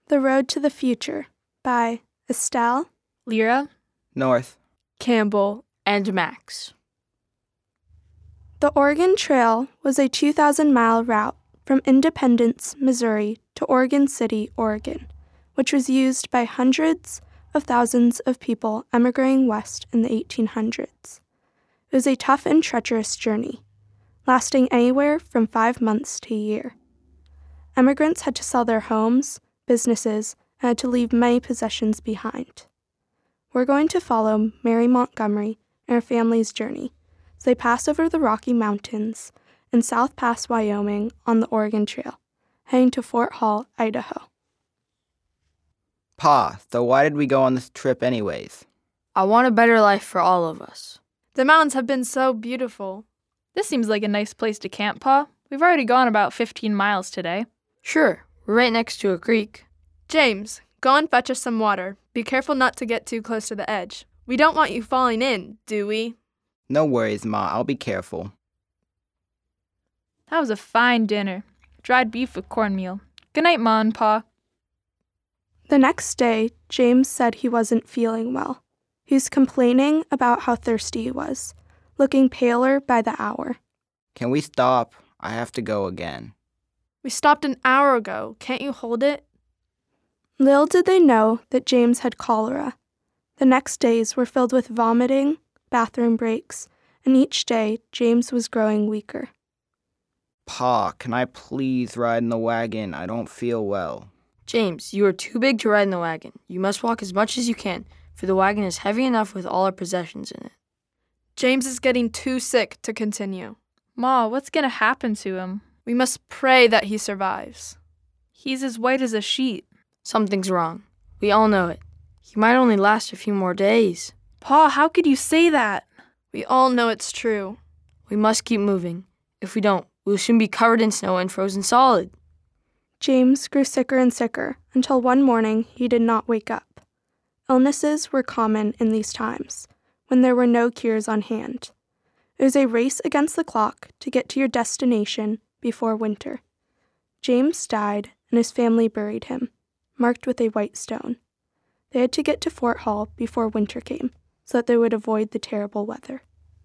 The Road to the Future by Estelle, Lyra, North, Campbell, and Max. The Oregon Trail was a 2,000-mile route from Independence, Missouri to Oregon City, Oregon, which was used by hundreds of thousands of people emigrating west in the 1800s. It was a tough and treacherous journey, lasting anywhere from 5 months to a year. Emigrants had to sell their homes, businesses, and had to leave many possessions behind. We're going to follow Mary Montgomery and her family's journey as they pass over the Rocky Mountains in South Pass, Wyoming on the Oregon Trail, heading to Fort Hall, Idaho. Pa, so why did we go on this trip anyways? I want a better life for all of us. The mountains have been so beautiful. This seems like a nice place to camp, Pa. We've already gone about 15 miles today. Sure, we're right next to a creek. James, go and fetch us some water. Be careful not to get too close to the edge. We don't want you falling in, do we? No worries, Ma. I'll be careful. That was a fine dinner. Dried beef with cornmeal. Good night, Ma and Pa. The next day, James said he wasn't feeling well. He was complaining about how thirsty he was, looking paler by the hour. Can we stop? I have to go again. We stopped an hour ago. Can't you hold it? Little did they know that James had cholera. The next days were filled with vomiting, bathroom breaks, and each day James was growing weaker. Pa, can I please ride in the wagon? I don't feel well. James, you are too big to ride in the wagon. You must walk as much as you can, for the wagon is heavy enough with all our possessions in it. James is getting too sick to continue. Ma, what's going to happen to him? We must pray that he survives. He's as white as a sheet. Something's wrong. We all know it. He might only last a few more days. Pa, how could you say that? We all know it's true. We must keep moving. If we don't, we'll soon be covered in snow and frozen solid. James grew sicker and sicker until one morning he did not wake up. Illnesses were common in these times, when there were no cures on hand. It was a race against the clock to get to your destination before winter. James died, and his family buried him, marked with a white stone. They had to get to Fort Hall before winter came, so that they would avoid the terrible weather.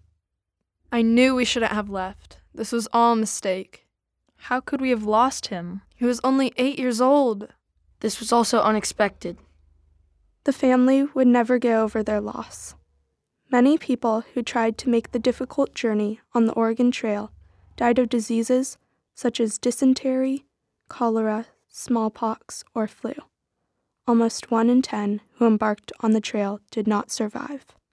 I knew we shouldn't have left. This was all a mistake. How could we have lost him? He was only 8 years old. This was also unexpected. The family would never get over their loss. Many people who tried to make the difficult journey on the Oregon Trail died of diseases such as dysentery, cholera, smallpox, or flu. Almost 1 in 10 who embarked on the trail did not survive.